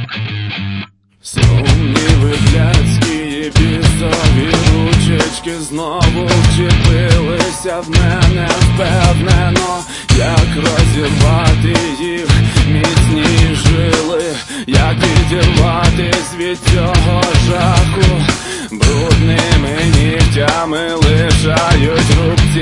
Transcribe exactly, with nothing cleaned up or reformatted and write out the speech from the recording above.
Сумніви блядські, бісові ручечки знову вчепилися в мене впевнено. Як розірвати їх міцні жили, як відірватись від цього жаху, брудними нігтями лишають рубці.